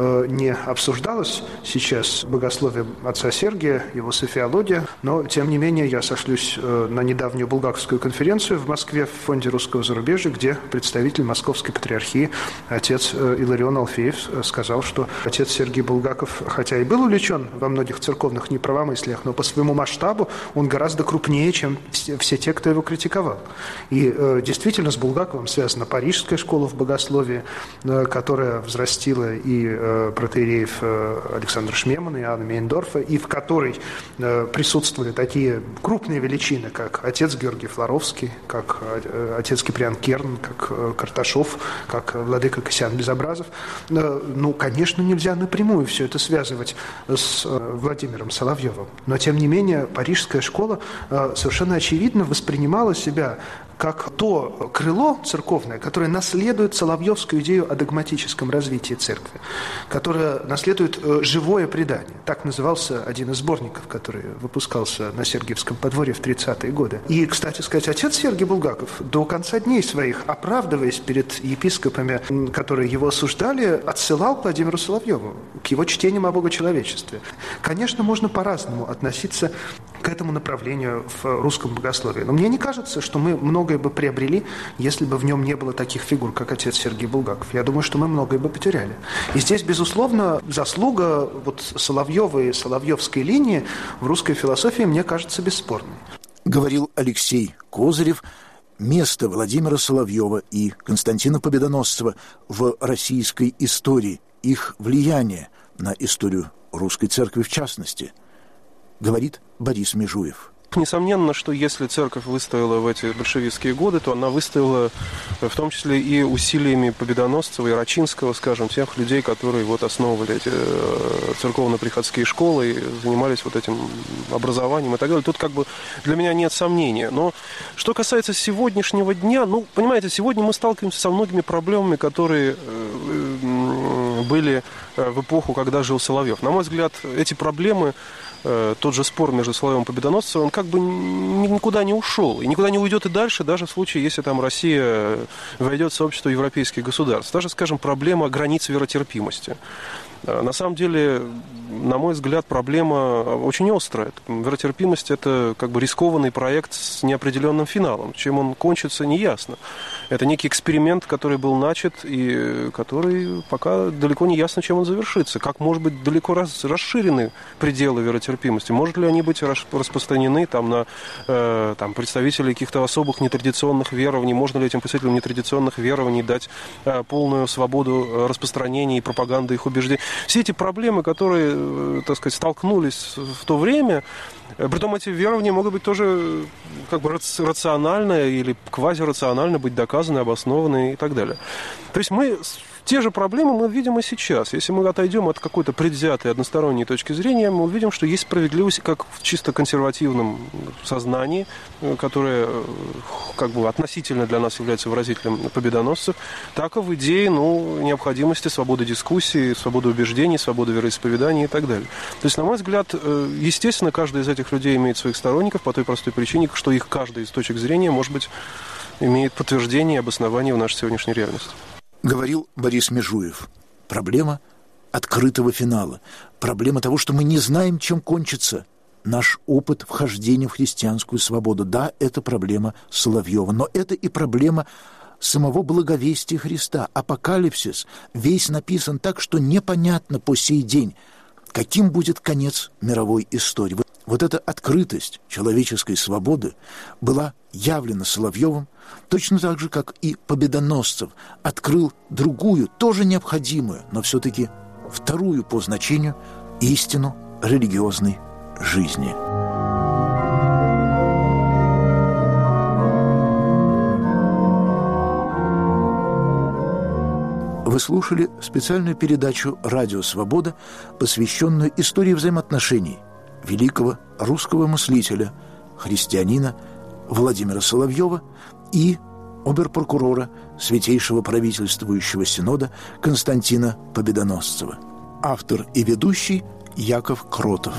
не обсуждалось сейчас богословие отца Сергия, его софиология, но, тем не менее, я сошлюсь на недавнюю булгаковскую конференцию в Москве в Фонде русского зарубежья, где представитель Московской патриархии отец Иларион Алфеев сказал, что отец Сергий Булгаков, хотя и был увлечен во многих церковных неправомыслиях, но по своему масштабу он гораздо крупнее, чем все те, кто его критиковал. И действительно с Булгаковым связана Парижская школа в богословии, которая взрастила и протоиереев Александра Шмемана и Иоанна Мейндорфа, и в которой присутствовали такие крупные величины, как отец Георгий Флоровский, как отец Киприан Керн, как Карташов, как владыка Кассиан Безобразов. Ну, конечно, нельзя напрямую все это связывать с Владимиром Соловьевым. Но, тем не менее, Парижская школа совершенно очевидно воспринимала себя как то крыло церковное, которое наследует соловьевскую идею о догматическом развитии церкви, которое наследует живое предание. Так назывался один из сборников, который выпускался на Сергиевском подворье в 30-е годы. И, кстати сказать, отец Сергий Булгаков до конца дней своих, оправдываясь перед епископами, которые его осуждали, отсылал к Владимиру Соловьеву, к его чтениям о богочеловечестве. Конечно, можно по-разному относиться к этому направлению в русском богословии. Но мне не кажется, что мы многое бы приобрели, если бы в нем не было таких фигур, как отец Сергий Булгаков. Я думаю, что мы многое бы потеряли. И здесь, безусловно, заслуга вот Соловьева и соловьевской линии в русской философии, мне кажется, бесспорной. Говорил Алексей Козырев. Место Владимира Соловьева и Константина Победоносцева в российской истории, их влияние на историю русской церкви в частности, говорит Борис Межуев. Несомненно, что если церковь выстояла в эти большевистские годы, то она выстояла в том числе и усилиями Победоносцева и Рачинского, скажем, тех людей, которые вот основывали эти церковно-приходские школы и занимались вот этим образованием и так далее. Тут как бы для меня нет сомнения. Но что касается сегодняшнего дня, понимаете, сегодня мы сталкиваемся со многими проблемами, которые были в эпоху, когда жил Соловьев. На мой взгляд, эти проблемы, тот же спор между Соловьевым и Победоносцевым, он как бы никуда не ушел. И никуда не уйдет и дальше, даже в случае, если там Россия войдет в сообщество европейских государств. Даже, скажем, проблема границ веротерпимости. На самом деле, на мой взгляд, проблема очень острая. Веротерпимость – это как бы рискованный проект с неопределенным финалом. Чем он кончится, неясно. Это некий эксперимент, который был начат и который пока далеко не ясно, чем он завершится. Как, может быть, далеко расширены пределы веротерпимости? Может ли они быть распространены на представителей каких-то особых нетрадиционных верований? Можно ли этим представителям нетрадиционных верований дать полную свободу распространения и пропаганды их убеждений? Все эти проблемы, которые, так сказать, столкнулись в то время, притом эти верования могут быть тоже как бы рационально или квазирационально быть доказаны, обоснованы и так далее. То есть те же проблемы мы видим и сейчас. Если мы отойдем от какой-то предвзятой односторонней точки зрения, мы увидим, что есть справедливость как в чисто консервативном сознании, которое как бы относительно для нас является выразителем победоносцев, так и в идее необходимости свободы дискуссии, свободы убеждений, свободы вероисповедания и так далее. То есть, на мой взгляд, естественно, каждый из этих людей имеет своих сторонников по той простой причине, что их каждая из точек зрения, может быть, имеет подтверждение и обоснование в нашей сегодняшней реальности. Говорил Борис Межуев. Проблема открытого финала. Проблема того, что мы не знаем, чем кончится наш опыт вхождения в христианскую свободу. Да, это проблема Соловьева, но это и проблема самого благовестия Христа. Апокалипсис весь написан так, что непонятно по сей день, каким будет конец мировой истории. Вот эта открытость человеческой свободы была явлена Соловьевым, точно так же, как и Победоносцев открыл другую, тоже необходимую, но все-таки вторую по значению истину религиозной жизни. Вы слушали специальную передачу «Радио Свобода», посвященную истории взаимоотношений великого русского мыслителя, христианина Владимира Соловьева и обер-прокурора Святейшего правительствующего синода Константина Победоносцева. Автор и ведущий Яков Кротов.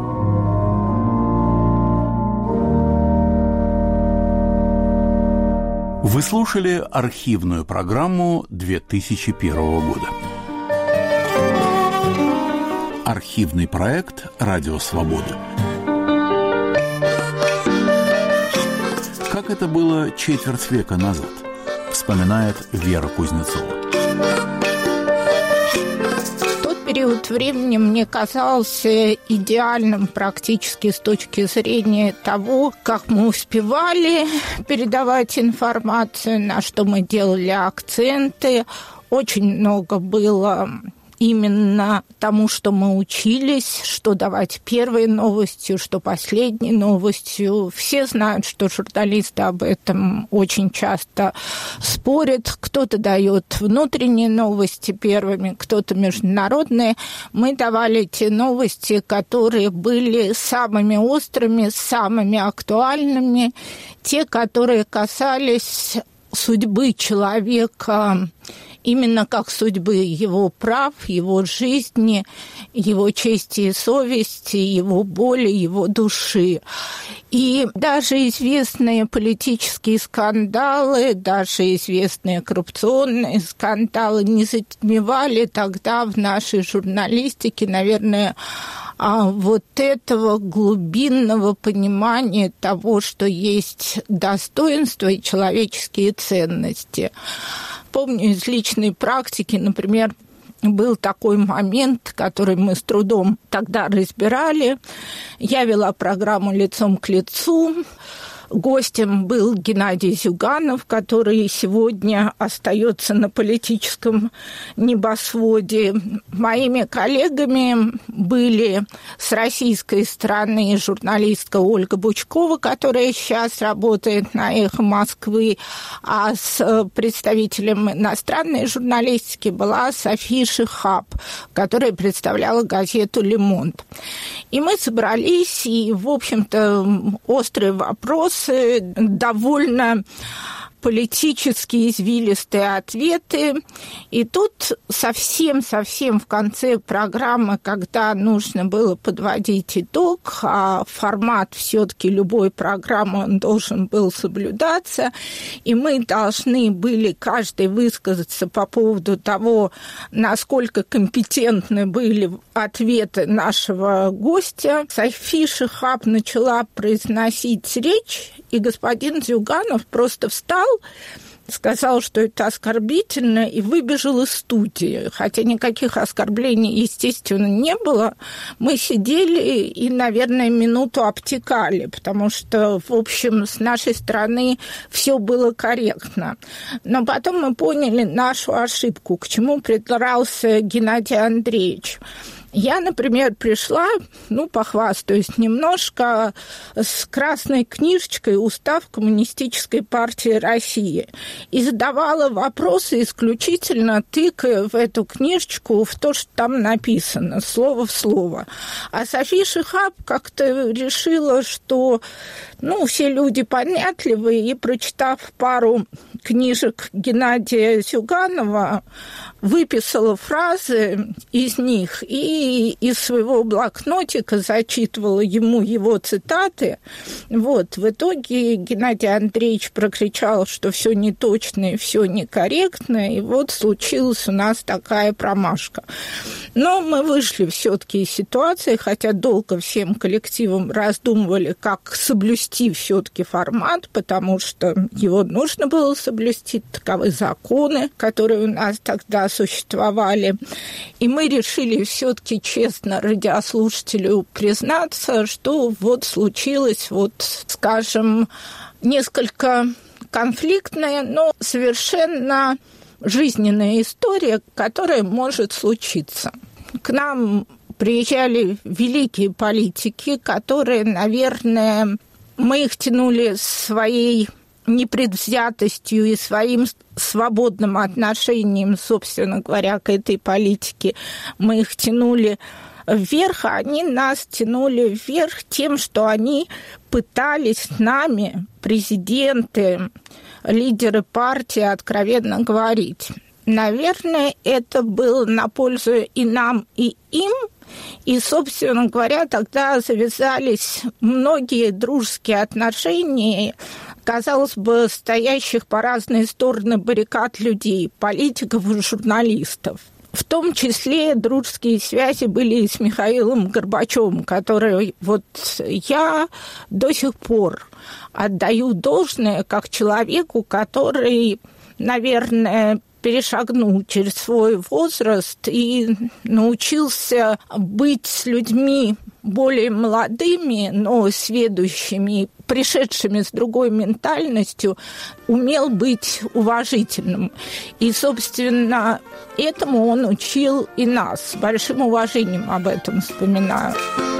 Вы слушали архивную программу 2001 года. Архивный проект «Радио Свобода». Как это было четверть века назад, вспоминает Вера Кузнецова. Тот период времени мне казался идеальным практически с точки зрения того, как мы успевали передавать информацию, на что мы делали акценты. Очень много было именно тому, что мы учились, что давать первой новостью, что последней новостью. Все знают, что журналисты об этом очень часто спорят. Кто-то дает внутренние новости первыми, кто-то международные. Мы давали те новости, которые были самыми острыми, самыми актуальными, те, которые касались судьбы человека, именно как судьбы его прав, его жизни, его чести и совести, его боли, его души. И даже известные политические скандалы, даже известные коррупционные скандалы не затмевали тогда в нашей журналистике, наверное, вот этого глубинного понимания того, что есть достоинство и человеческие ценности. Помню из личной практики, например, был такой момент, который мы с трудом тогда разбирали. Я вела программу «Лицом к лицу». гостем был Геннадий Зюганов, который сегодня остается на политическом небосводе. Моими коллегами были с российской стороны журналистка Ольга Бучкова, которая сейчас работает на «Эхо Москвы», а с представителем иностранной журналистики была София Шихаб, которая представляла газету «Le Monde». И мы собрались, и, в общем-то, острые вопросы, довольно политические извилистые ответы. И тут совсем в конце программы, когда нужно было подводить итог, а формат все-таки любой программы он должен был соблюдаться, и мы должны были каждый высказаться по поводу того, насколько компетентны были ответы нашего гостя. София Шихаб начала произносить речь, и господин Зюганов просто встал, сказал, что это оскорбительно, и выбежал из студии. Хотя никаких оскорблений, естественно, не было. Мы сидели и, наверное, минуту обтекали, потому что, в общем, с нашей стороны все было корректно. Но потом мы поняли нашу ошибку, к чему придрался Геннадий Андреевич. Я, например, пришла, похвастаюсь немножко, с красной книжечкой «Устав Коммунистической партии России» и задавала вопросы исключительно тыкая в эту книжечку в то, что там написано, слово в слово. А София Шихаб как-то решила, что, все люди понятливые, и, прочитав пару книжек Геннадия Зюганова, выписала фразы из них и из своего блокнотика зачитывала ему его цитаты. В итоге Геннадий Андреевич прокричал, что все неточно и все некорректно, и случилась у нас такая промашка. Но мы вышли все-таки из ситуации, хотя долго всем коллективом раздумывали, как соблюсти все-таки формат, потому что его нужно было соблюсти, таковы законы, которые у нас тогда существовали. И мы решили все-таки честно радиослушателю признаться, что случилось, скажем, несколько конфликтная, но совершенно жизненная история, которая может случиться. К нам приезжали великие политики, которые, наверное, мы их тянули своей непредвзятостью и своим свободным отношением, собственно говоря, к этой политике. Мы их тянули вверх, а они нас тянули вверх тем, что они пытались с нами, президенты, лидеры партии, откровенно говорить. Наверное, это было на пользу и нам, и им. И, собственно говоря, тогда завязались многие дружеские отношения, казалось бы, стоящих по разные стороны баррикад людей, политиков и журналистов. В том числе дружеские связи были и с Михаилом Горбачевым, который я до сих пор отдаю должное как человеку, который, наверное, перешагнул через свой возраст и научился быть с людьми более молодыми, но сведущими, пришедшими с другой ментальностью, умел быть уважительным. И, собственно, этому он учил и нас. С большим уважением об этом вспоминаю.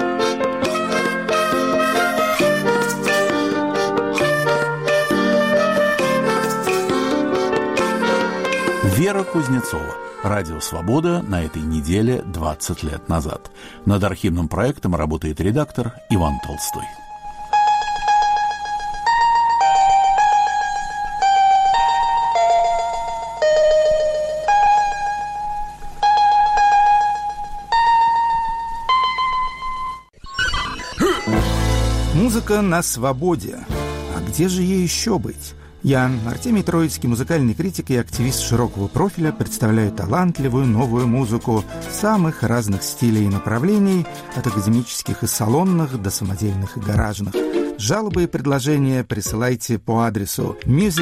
Вера Кузнецова. Радио «Свобода» на этой неделе 20 лет назад. Над архивным проектом работает редактор Иван Толстой. Музыка на свободе. А где же ей еще быть? Я, Артемий Троицкий, музыкальный критик и активист широкого профиля, представляю талантливую новую музыку самых разных стилей и направлений, от академических и салонных до самодельных и гаражных. Жалобы и предложения присылайте по адресу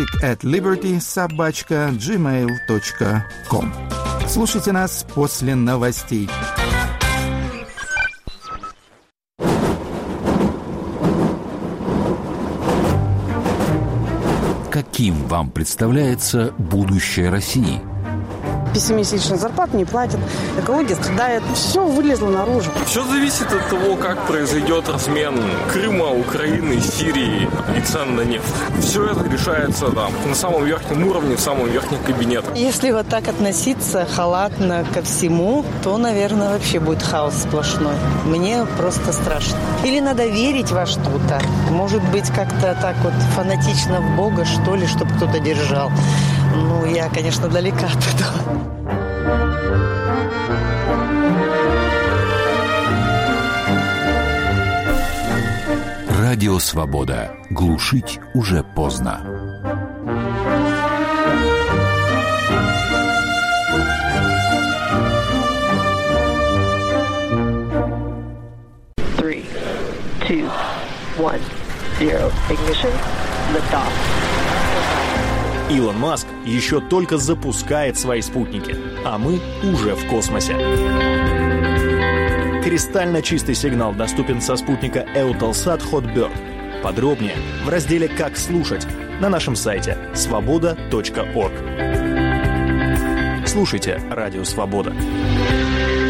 music@liberty@gmail.com. Слушайте нас после новостей. Каким вам представляется будущее России? Пессимистичная зарплата не платят, экология страдает. Все вылезло наружу. Все зависит от того, как произойдет размен Крыма, Украины, Сирии и цен на нефть. Все это решается там, на самом верхнем уровне, в самом верхнем кабинете. Если вот так относиться халатно ко всему, то, наверное, вообще будет хаос сплошной. Мне просто страшно. Или надо верить во что-то. Может быть, как-то так вот фанатично в Бога, что ли, чтобы кто-то держал. Ну, я, конечно, далека от этого. Радио «Свобода». Глушить уже поздно. Three, two, one, zero. Ignition. Liftoff. Илон Маск еще только запускает свои спутники, а мы уже в космосе. Кристально чистый сигнал доступен со спутника Eutelsat Hotbird. Подробнее в разделе «Как слушать» на нашем сайте svoboda.org. Слушайте «Радио Свобода».